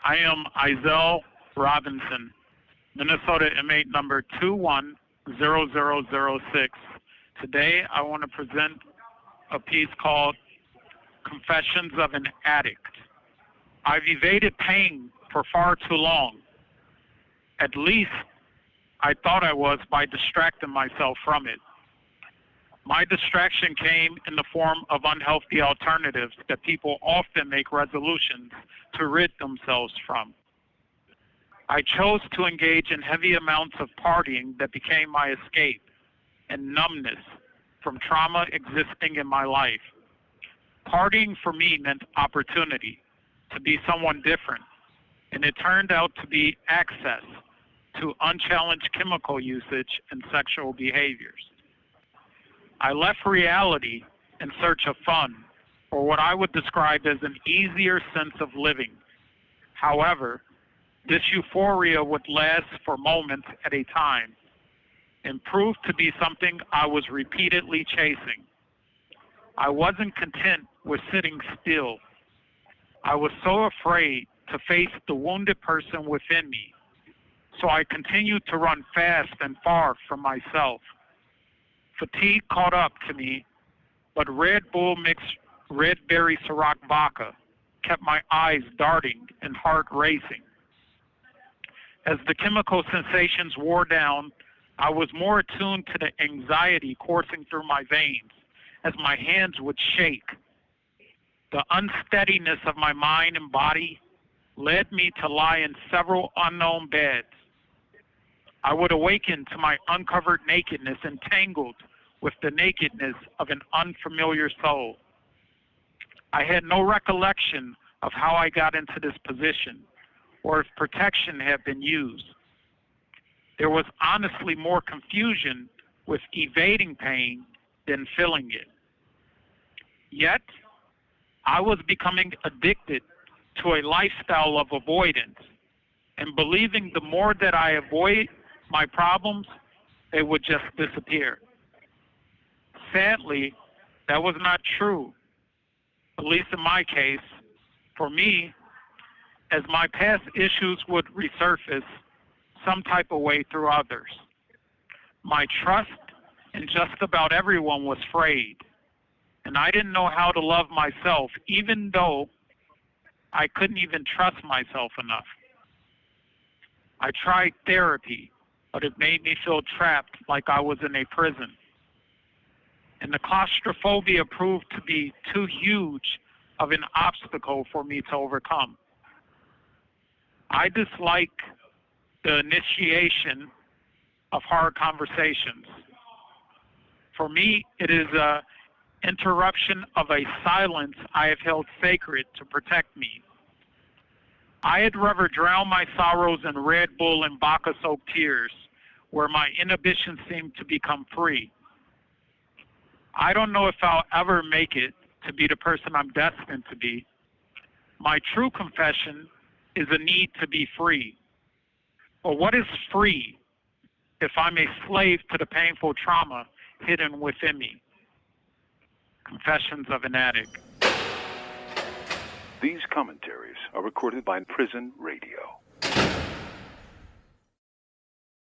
I am Izell Robinson, Minnesota inmate number 210006. Today I want to present a piece called Confessions of an Addict. I've evaded pain for far too long. At least I thought I was by distracting myself from it. My distraction came in the form of unhealthy alternatives that people often make resolutions to rid themselves from. I chose to engage in heavy amounts of partying that became my escape and numbness from trauma existing in my life. Partying for me meant opportunity to be someone different, and it turned out to be access to unchallenged chemical usage and sexual behaviors. I left reality in search of fun, or what I would describe as an easier sense of living. However, this euphoria would last for moments at a time and proved to be something I was repeatedly chasing. I wasn't content with sitting still. I was so afraid to face the wounded person within me, so I continued to run fast and far from myself. Fatigue caught up to me, but Red Bull mixed red berry Ciroc vodka kept my eyes darting and heart racing. As the chemical sensations wore down, I was more attuned to the anxiety coursing through my veins as my hands would shake. The unsteadiness of my mind and body led me to lie in several unknown beds. I would awaken to my uncovered nakedness entangled with the nakedness of an unfamiliar soul. I had no recollection of how I got into this position or if protection had been used. There was honestly more confusion with evading pain than feeling it. Yet, I was becoming addicted to a lifestyle of avoidance and believing the more that I avoid my problems, they would just disappear. Sadly, that was not true, at least in my case. For me, as my past issues would resurface some type of way through others, my trust in just about everyone was frayed, and I didn't know how to love myself, even though I couldn't even trust myself enough. I tried therapy, but it made me feel trapped like I was in a prison. And the claustrophobia proved to be too huge of an obstacle for me to overcome. I dislike the initiation of hard conversations. For me, it is an interruption of a silence I have held sacred to protect me. I had rather drown my sorrows in Red Bull and vodka-soaked tears, where my inhibitions seemed to become free. I don't know if I'll ever make it to be the person I'm destined to be. My true confession is a need to be free. But what is free if I'm a slave to the painful trauma hidden within me? Confessions of an Addict. These commentaries are recorded by Prison Radio.